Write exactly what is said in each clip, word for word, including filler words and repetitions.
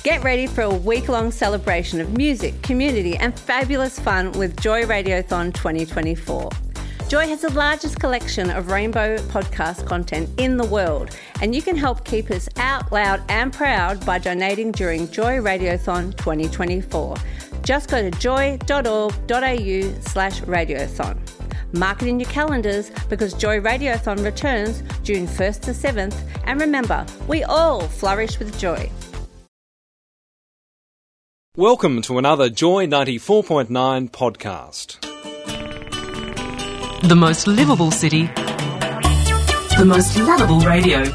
Get ready for a week-long celebration of music, community and fabulous fun with Joy Radiothon twenty twenty-four. Joy has the largest collection of rainbow podcast content in the world, and you can help keep us out loud and proud by donating during Joy Radiothon twenty twenty-four. Just go to joy.org.au slash radiothon. Mark it in your calendars because Joy Radiothon returns June first to seventh, and remember, we all flourish with joy. Welcome to another Joy ninety-four point nine podcast. The most livable city. The most lovable radio.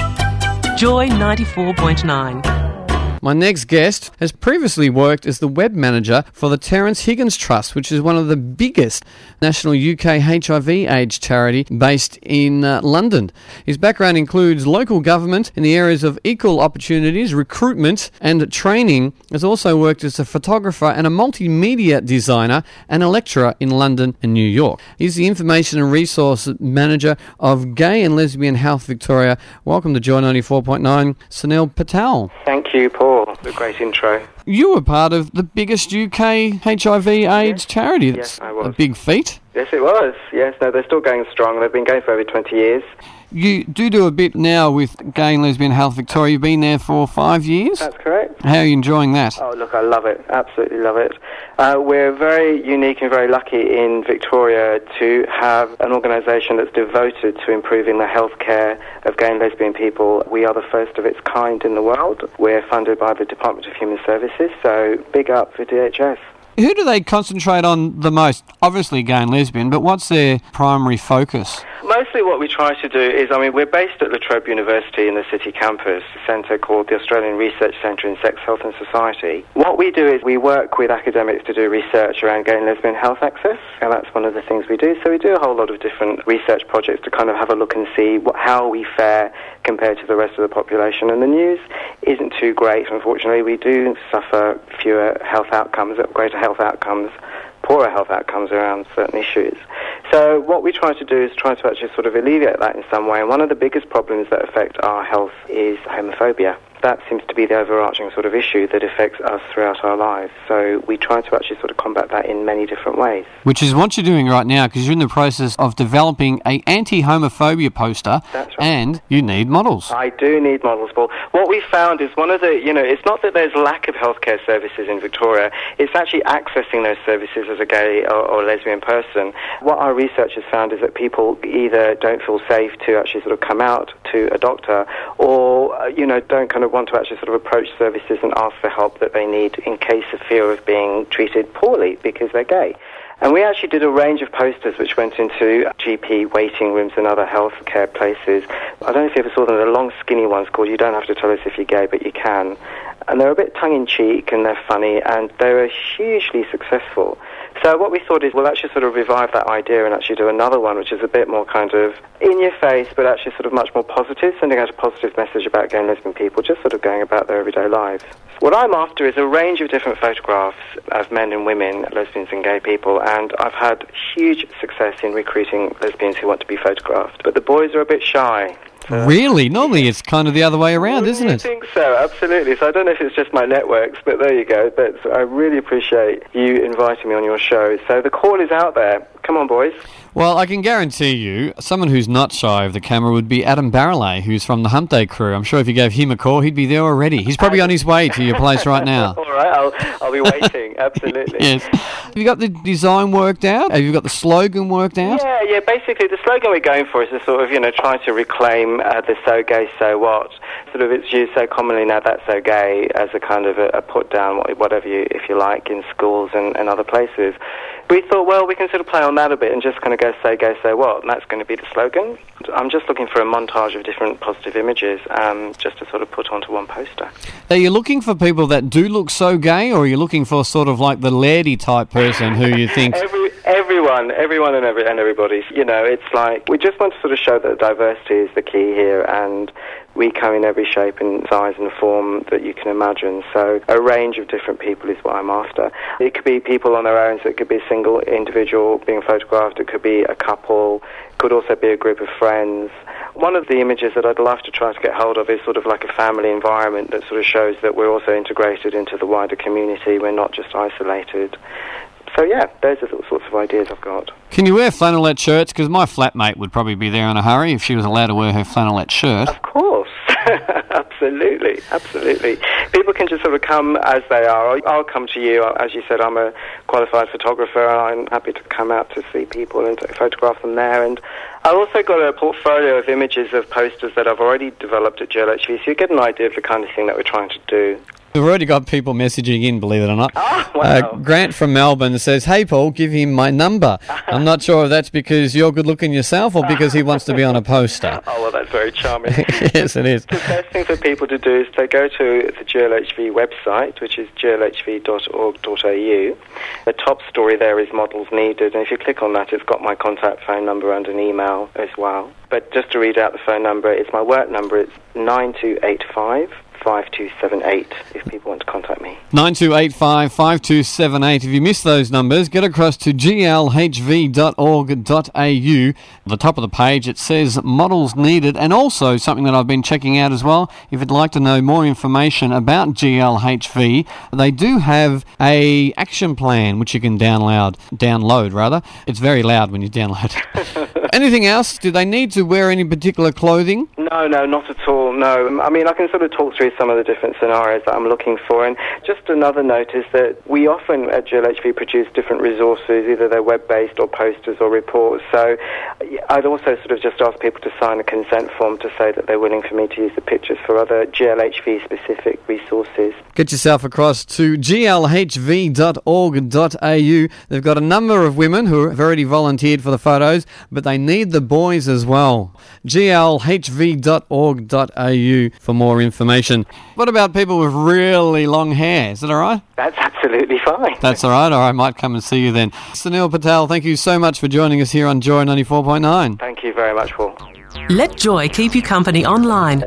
Joy ninety-four point nine. My next guest has previously worked as the web manager for the Terence Higgins Trust, which is one of the biggest national U K H I V AIDS charity based in uh, London. His background includes local government in the areas of equal opportunities, recruitment and training. He has also worked as a photographer and a multimedia designer and a lecturer in London and New York. He's the information and resource manager of Gay and Lesbian Health Victoria. Welcome to Joy ninety-four point nine, Sunil Patel. Thank you, Paul. A great intro. You were part of the biggest U K H I V AIDS yes. charity. That's yes, I was. A big feat. Yes, it was. Yes, no, they're still going strong. They've been going for over twenty years. You do do a bit now with Gay and Lesbian Health Victoria. You've been there for five years? That's correct. How are you enjoying that? Oh, look, I love it. Absolutely love it. Uh, we're very unique and very lucky in Victoria to have an organisation that's devoted to improving the healthcare of gay and lesbian people. We are the first of its kind in the world. We're funded by the Department of Human Services, so big up for D H S. Who do they concentrate on the most? Obviously gay and lesbian, but what's their primary focus? Mostly what we try to do is, I mean, we're based at La Trobe University in the city campus, a centre called the Australian Research Centre in Sex, Health and Society. What we do is we work with academics to do research around gay and lesbian health access, and that's one of the things we do. So we do a whole lot of different research projects to kind of have a look and see what, how we fare compared to the rest of the population. And the news isn't too great, unfortunately. We do suffer fewer health outcomes, greater health outcomes, poorer health outcomes around certain issues. So what we try to do is try to actually sort of alleviate that in some way. And one of the biggest problems that affect our health is homophobia. That seems to be the overarching sort of issue that affects us throughout our lives. So we try to actually sort of combat that in many different ways. Which is what you're doing right now, because you're in the process of developing a anti-homophobia poster. That's right. And you need models. I do need models, Paul. What we found is one of the, you know, it's not that there's lack of healthcare services in Victoria, it's actually accessing those services as a gay or, or lesbian person. What our research has found is that people either don't feel safe to actually sort of come out to a doctor or, uh, you know, don't kind of want to actually sort of approach services and ask for help that they need in case of fear of being treated poorly because they're gay. And we actually did a range of posters which went into G P waiting rooms and other healthcare places. I don't know if you ever saw them, the long skinny ones called You Don't Have to Tell Us If You're Gay, But You Can. And they're a bit tongue-in-cheek and they're funny and they're hugely successful. So what we thought is we'll actually sort of revive that idea and actually do another one which is a bit more kind of in your face but actually sort of much more positive, sending out a positive message about gay and lesbian people, just sort of going about their everyday lives. What I'm after is a range of different photographs of men and women, lesbians and gay people, and I've had huge success in recruiting lesbians who want to be photographed. But the boys are a bit shy. So really? Normally it's kind of the other way around, isn't it? I think so, absolutely. So I don't know if it's just my networks, but there you go. But I really appreciate you inviting me on your show. So the call is out there. Come on, boys. Well, I can guarantee you, someone who's not shy of the camera would be Adam Barrelay, who's from the Hump Day crew. I'm sure if you gave him a call, he'd be there already. He's probably on his way to your place right now. All right, I'll, I'll be waiting, absolutely. Yes. Have you got the design worked out? Have you got the slogan worked out? Yeah, yeah, basically the slogan we're going for is to sort of, you know, try to reclaim uh, the so gay, so what. Sort of it's used so commonly now, that's so gay, as a kind of a, a put down, whatever you, if you like, in schools and, and other places. We thought, well, we can sort of play on that a bit and just kind of go, say gay, so what, and that's going to be the slogan. I'm just looking for a montage of different positive images um, just to sort of put onto one poster. Are you looking for people that do look so gay, or are you looking for sort of like the lairdy type person who you think... Every, everyone, everyone and, every, and everybody. You know, it's like, we just want to sort of show that diversity is the key here, and we come in every shape and size and form that you can imagine. So a range of different people is what I'm after. It could be people on their own, so it could be a single individual being photographed, it could be a couple, it could also be a group of friends. One of the images that I'd love to try to get hold of is sort of like a family environment that sort of shows that we're also integrated into the wider community. We're not just isolated. So yeah, those are the sorts of ideas I've got. Can you wear flannelette shirts? Because my flatmate would probably be there in a hurry if she was allowed to wear her flannelette shirt. Of course. Absolutely, absolutely. People can just sort of come as they are. I'll, I'll come to you. As you said, I'm a qualified photographer, and I'm happy to come out to see people and to photograph them there. And I've also got a portfolio of images of posters that I've already developed at G L H V, so you get an idea of the kind of thing that we're trying to do. We've already got people messaging in, believe it or not. Oh, wow. uh, Grant from Melbourne says, "Hey, Paul, give him my number." I'm not sure if that's because you're good-looking yourself or because he wants to be on a poster. Oh, well, that's very charming. Yes, it is. The best thing for people to do is to go to the G L H V website, which is g l h v dot org dot a u. The top story there is models needed, and if you click on that, it's got my contact phone number and an email as well. But just to read out the phone number, it's my work number. It's nine two eight five, five two seven eight if people want to contact me. nine two eight five, five two seven eight. If you miss those numbers, get across to g l h v dot org dot a u. At the top of the page it says models needed, and also something that I've been checking out as well, if you'd like to know more information about G L H V, they do have a action plan which you can download. Download rather. It's very loud when you download. Anything else? Do they need to wear any particular clothing? No, no, not at all, no. I mean, I can sort of talk through some of the different scenarios that I'm looking for. And just another note is that we often at G L H V produce different resources, either they're web-based or posters or reports. So I'd also sort of just ask people to sign a consent form to say that they're willing for me to use the pictures for other G L H V-specific resources. Get yourself across to g l h v dot org dot a u. They've got a number of women who have already volunteered for the photos, but they need the boys as well. g l h v dot org dot a u for more information. What about people with really long hair? Is that all right? That's absolutely fine. That's all right, or I might come and see you then. Sunil Patel, thank you so much for joining us here on Joy ninety-four point nine. Thank you very much, Paul. Let Joy keep you company online.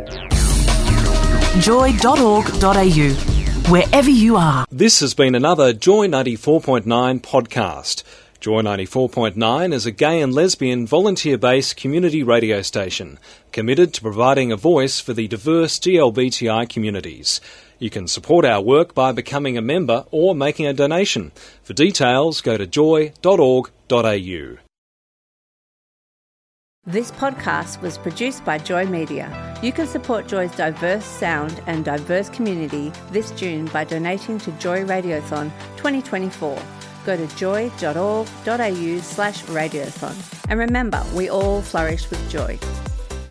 joy dot org dot a u, wherever you are. This has been another Joy ninety-four point nine podcast. Joy ninety-four point nine is a gay and lesbian volunteer-based community radio station committed to providing a voice for the diverse G L B T I communities. You can support our work by becoming a member or making a donation. For details, go to joy dot org dot a u. This podcast was produced by Joy Media. You can support Joy's diverse sound and diverse community this June by donating to Joy Radiothon twenty twenty-four. Go to joy dot org dot a u slash radiothon. And remember, we all flourish with joy.